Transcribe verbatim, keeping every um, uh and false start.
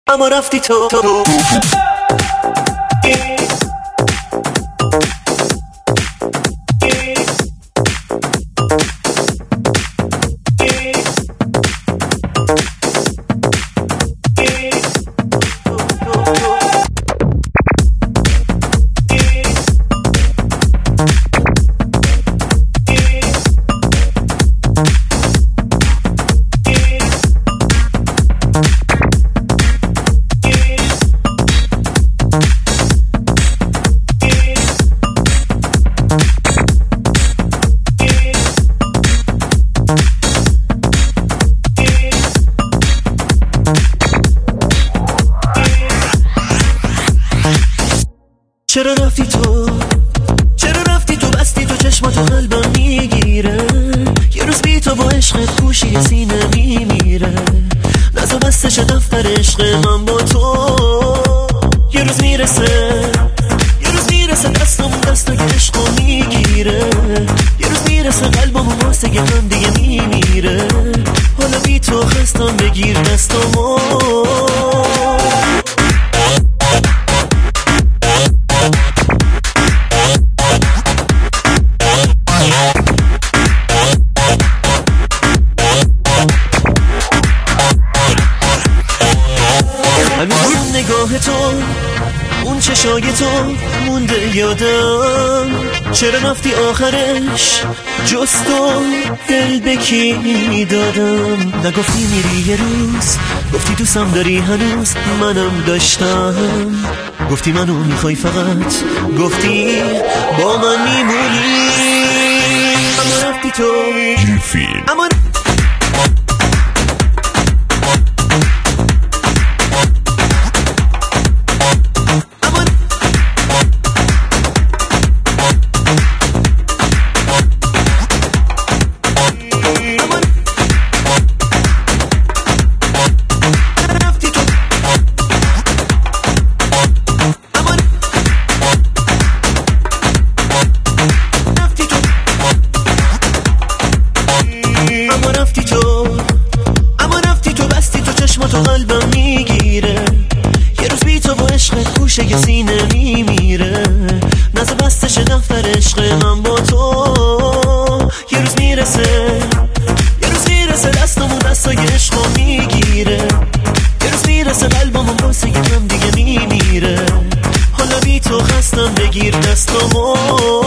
اما رفتی تو چرا رفتی تو چرا رفتی تو بستی تو چشماتو قلبم میگیره یه روز بی تو با عشقت گوشی سینه میمیره نزا بستش دفتر عشق من با تو یه روز میرسه یه روز میرسه دستم دستو که عشقو میگیره یه روز میرسه قلبم واسه هم دیگه میمیره حالا بی تو خستم بگیر دستمو اون نگاه تو اون چشای تو مونده یادم چرا رفتی آخرش جز تو دل به کی دادم نگفتی میری یه روز گفتی دوستم داری هنوز منم داشتم گفتی منو میخوای فقط گفتی با من میمونی اما رفتی تو اما تو قلبم میگیره یه روز بی تو با عشقت گوشه یه سینه میمیره نزا بستش دفتر عشق من با تو یه روز میرسه یه روز میرسه دستمون دستای عشقو میگیره یه روز میرسه قلبمون واسه هم دیگه میمیره حالا بی تو خستم بگیر دستمو